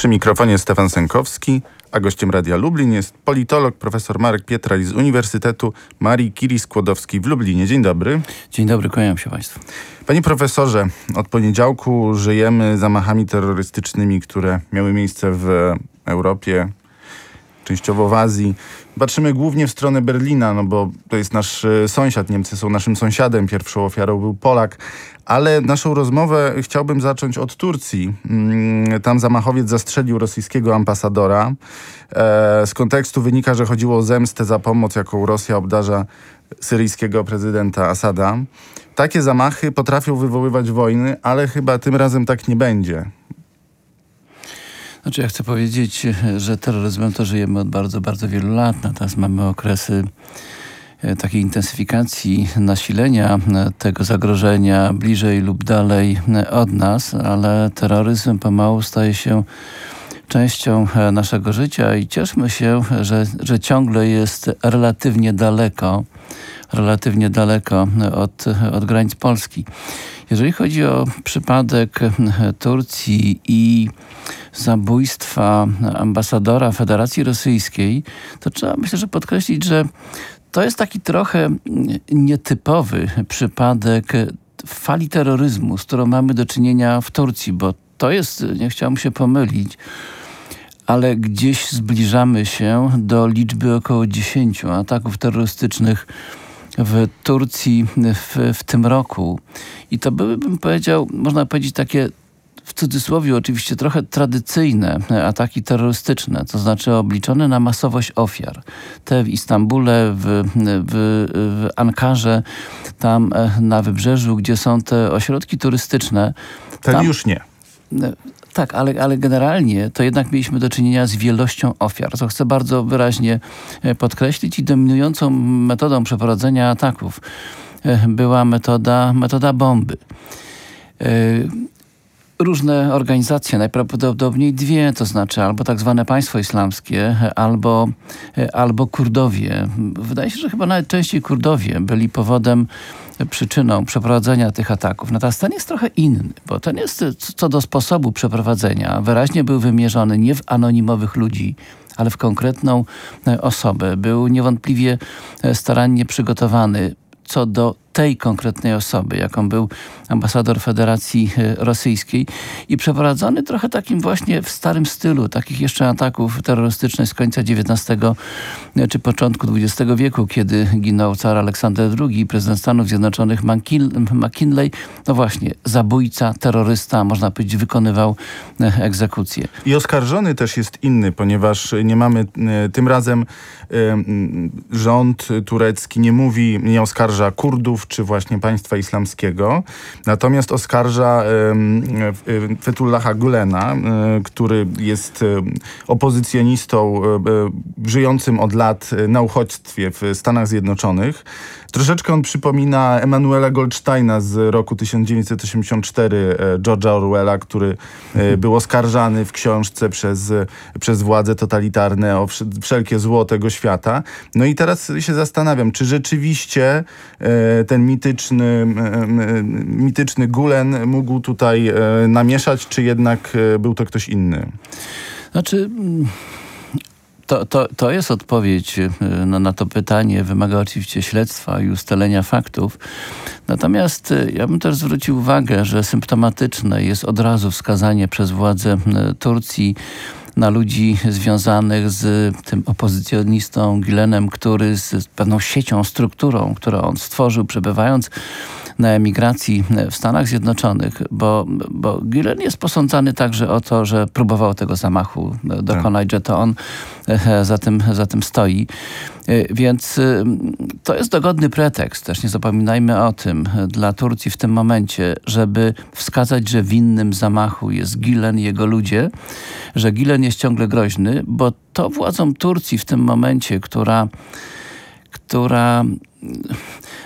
Przy mikrofonie Stefan Sękowski, a gościem Radia Lublin jest politolog profesor Marek Pietraj z Uniwersytetu Marii Curie-Skłodowskiej w Lublinie. Dzień dobry. Dzień dobry, kłaniam się Państwu. Panie profesorze, od poniedziałku żyjemy zamachami terrorystycznymi, które miały miejsce w Europie, częściowo w Azji. Patrzymy głównie w stronę Berlina, no bo to jest nasz sąsiad. Niemcy są naszym sąsiadem. Pierwszą ofiarą był Polak. Ale naszą rozmowę chciałbym zacząć od Turcji. Tam zamachowiec zastrzelił rosyjskiego ambasadora. Z kontekstu wynika, że chodziło o zemstę za pomoc, jaką Rosja obdarza syryjskiego prezydenta Asada. Takie zamachy potrafią wywoływać wojny, ale chyba tym razem tak nie będzie. Znaczy, ja chcę powiedzieć, że terroryzmem to żyjemy od bardzo, bardzo wielu lat. Natomiast mamy okresy takiej intensyfikacji nasilenia tego zagrożenia bliżej lub dalej od nas, ale terroryzm pomału staje się częścią naszego życia i cieszmy się, że ciągle jest relatywnie daleko od granic Polski. Jeżeli chodzi o przypadek Turcji i zabójstwa ambasadora Federacji Rosyjskiej, to trzeba, myślę, że podkreślić, że to jest taki trochę nietypowy przypadek fali terroryzmu, z którą mamy do czynienia w Turcji, bo to jest, nie chciałbym się pomylić, ale gdzieś zbliżamy się do liczby około 10 ataków terrorystycznych w Turcji w tym roku. I to były, bym powiedział, można powiedzieć takie w cudzysłowie oczywiście trochę tradycyjne ataki terrorystyczne, to znaczy obliczone na masowość ofiar. Te w Istambule, w Ankarze, tam na wybrzeżu, gdzie są te ośrodki turystyczne. Tam już nie. Tak, ale generalnie to jednak mieliśmy do czynienia z wielością ofiar, co chcę bardzo wyraźnie podkreślić, i dominującą metodą przeprowadzenia ataków była metoda bomby. Różne organizacje, najprawdopodobniej dwie, to znaczy albo tak zwane państwo islamskie, albo Kurdowie. Wydaje się, że chyba nawet częściej Kurdowie byli przyczyną przeprowadzenia tych ataków. Natomiast ten jest trochę inny, bo ten jest co do sposobu przeprowadzenia wyraźnie był wymierzony nie w anonimowych ludzi, ale w konkretną osobę. Był niewątpliwie starannie przygotowany co do tej konkretnej osoby, jaką był ambasador Federacji Rosyjskiej, i przeprowadzony trochę takim właśnie w starym stylu, takich jeszcze ataków terrorystycznych z końca XIX czy początku XX wieku, kiedy ginął car Aleksander II, prezydent Stanów Zjednoczonych McKinley. No właśnie, zabójca, terrorysta, można powiedzieć, wykonywał egzekucję. I oskarżony też jest inny, ponieważ nie mamy tym razem rząd turecki nie oskarża Kurdów czy właśnie państwa islamskiego, natomiast oskarża Fethullaha Gülena, który jest opozycjonistą żyjącym od lat na uchodźstwie w Stanach Zjednoczonych. Troszeczkę on przypomina Emanuela Goldsteina z roku 1984, George'a Orwella, który był oskarżany w książce przez władze totalitarne o wszelkie zło tego świata. No i teraz się zastanawiam, czy rzeczywiście ten mityczny Gülen mógł tutaj namieszać, czy jednak był to ktoś inny? Znaczy, to jest odpowiedź na to pytanie. Wymaga oczywiście śledztwa i ustalenia faktów. Natomiast ja bym też zwrócił uwagę, że symptomatyczne jest od razu wskazanie przez władze Turcji na ludzi związanych z tym opozycjonistą Gülenem, który z pewną siecią, strukturą, którą on stworzył, przebywając na emigracji w Stanach Zjednoczonych, bo Gülen jest posądzany także o to, że próbował tego zamachu dokonać, że to on za tym stoi. Więc to jest dogodny pretekst, też nie zapominajmy o tym, dla Turcji w tym momencie, żeby wskazać, że winnym zamachu jest Gülen i jego ludzie, że Gülen jest ciągle groźny, bo to władzom Turcji w tym momencie, która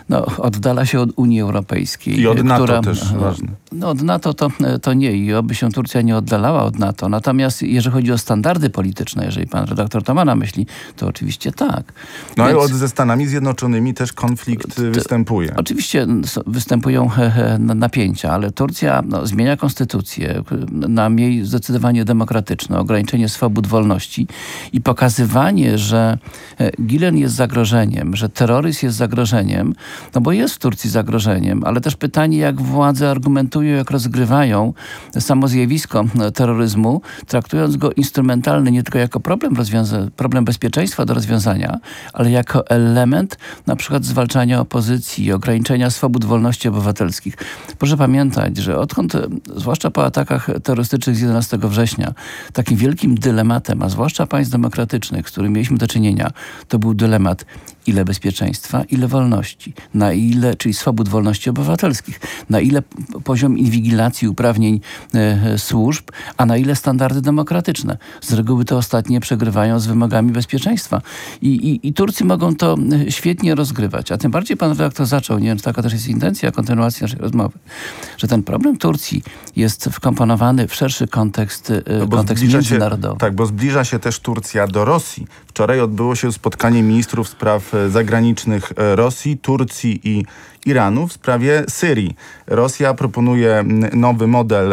oddala się od Unii Europejskiej. I od NATO też ważne. Od NATO to nie i oby się Turcja nie oddalała od NATO. Natomiast jeżeli chodzi o standardy polityczne, jeżeli pan redaktor to ma na myśli, to oczywiście tak. Ale ze Stanami Zjednoczonymi też konflikt występuje. Oczywiście występują napięcia, ale Turcja zmienia konstytucję na mniej zdecydowanie demokratyczne, ograniczenie swobód, wolności i pokazywanie, że Gilen jest zagrożeniem, że terroryzm jest zagrożeniem, bo jest w Turcji zagrożeniem, ale też pytanie, jak władze argumentują, jak rozgrywają samo zjawisko terroryzmu, traktując go instrumentalny nie tylko jako problem bezpieczeństwa do rozwiązania, ale jako element na przykład zwalczania opozycji, ograniczenia swobód, wolności obywatelskich. Proszę pamiętać, że odkąd, zwłaszcza po atakach terrorystycznych z 11 września, takim wielkim dylematem, a zwłaszcza państw demokratycznych, z którymi mieliśmy do czynienia, to był dylemat, ile bezpieczeństwa, ile wolności, na ile, czyli swobód, wolności obywatelskich, na ile poziom inwigilacji uprawnień służb, a na ile standardy demokratyczne. Z reguły te ostatnie przegrywają z wymogami bezpieczeństwa. I Turcy mogą to świetnie rozgrywać. A tym bardziej pan redaktor zaczął, nie wiem, czy taka też jest intencja kontynuacji naszej rozmowy, że ten problem Turcji jest wkomponowany w szerszy kontekst międzynarodowy. Tak, bo zbliża się też Turcja do Rosji. Wczoraj odbyło się spotkanie ministrów spraw zagranicznych Rosji, Turcji i Iranu w sprawie Syrii. Rosja proponuje nowy model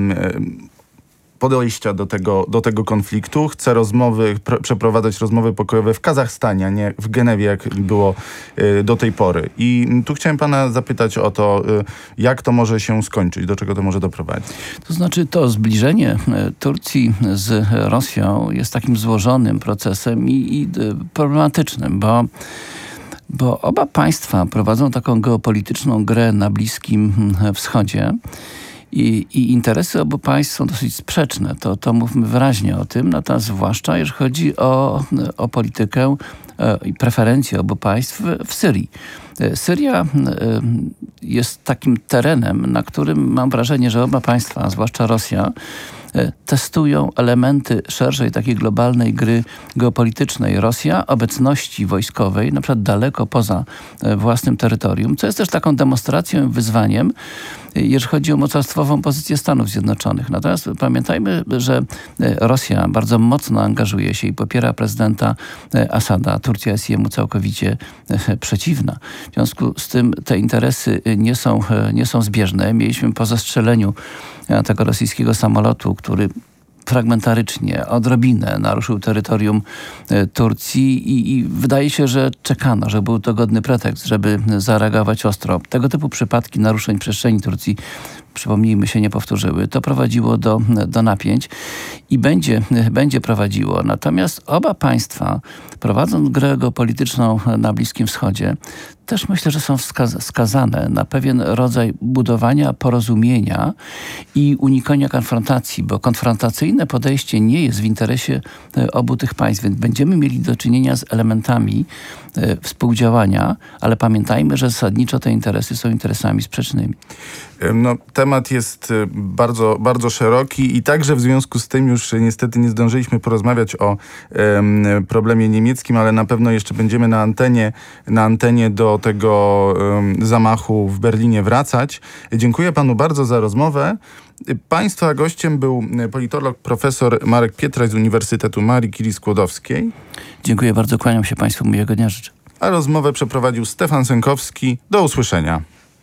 podejścia do tego konfliktu. Chce przeprowadzać rozmowy pokojowe w Kazachstanie, a nie w Genewie, jak było do tej pory. I tu chciałem pana zapytać o to, jak to może się skończyć, do czego to może doprowadzić. To znaczy to zbliżenie Turcji z Rosją jest takim złożonym procesem i problematycznym, bo oba państwa prowadzą taką geopolityczną grę na Bliskim Wschodzie. I interesy obu państw są dosyć sprzeczne. To mówmy wyraźnie o tym. Natomiast zwłaszcza jeżeli chodzi o politykę i preferencje obu państw w Syrii. Syria jest takim terenem, na którym mam wrażenie, że oba państwa, zwłaszcza Rosja, testują elementy szerszej takiej globalnej gry geopolitycznej. Rosja obecności wojskowej, na przykład daleko poza własnym terytorium, co jest też taką demonstracją i wyzwaniem, jeżeli chodzi o mocarstwową pozycję Stanów Zjednoczonych. Natomiast pamiętajmy, że Rosja bardzo mocno angażuje się i popiera prezydenta Asada. Turcja jest jemu całkowicie przeciwna. W związku z tym te interesy nie są zbieżne. Mieliśmy po zestrzeleniu tego rosyjskiego samolotu, który fragmentarycznie, odrobinę naruszył terytorium Turcji i wydaje się, że czekano, że był to godny pretekst, żeby zareagować ostro. Tego typu przypadki naruszeń przestrzeni Turcji, przypomnijmy się, nie powtórzyły. To prowadziło do napięć i będzie prowadziło. Natomiast oba państwa, prowadząc grę geopolityczną na Bliskim Wschodzie, też myślę, że są skazane na pewien rodzaj budowania porozumienia i unikania konfrontacji, bo konfrontacyjne podejście nie jest w interesie obu tych państw, więc będziemy mieli do czynienia z elementami współdziałania, ale pamiętajmy, że zasadniczo te interesy są interesami sprzecznymi. Temat jest bardzo, bardzo szeroki i także w związku z tym już niestety nie zdążyliśmy porozmawiać o problemie niemieckim, ale na pewno jeszcze będziemy na antenie do tego zamachu w Berlinie wracać. Dziękuję panu bardzo za rozmowę. Państwa gościem był politolog profesor Marek Pietraj z Uniwersytetu Marii Curie-Skłodowskiej. Dziękuję bardzo, kłaniam się państwu, miłego dnia życzę. A rozmowę przeprowadził Stefan Sękowski. Do usłyszenia.